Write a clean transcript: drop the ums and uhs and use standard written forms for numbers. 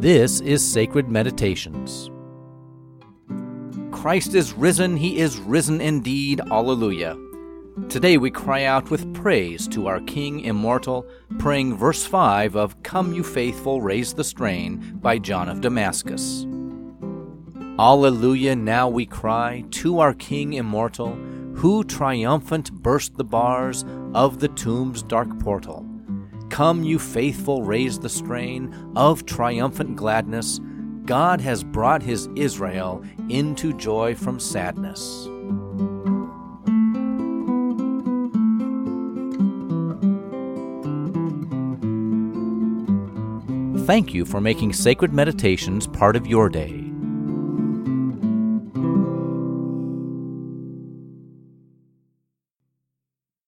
This is Sacred Meditations. Christ is risen, He is risen indeed, Alleluia. Today we cry out with praise to our King immortal, praying verse 5 of Come You Faithful, Raise the Strain by John of Damascus. Alleluia, now we cry to our King immortal, who triumphant burst the bars of the tomb's dark portal. Come, you faithful, raise the strain of triumphant gladness. God has brought His Israel into joy from sadness. Thank you for making Sacred Meditations part of your day.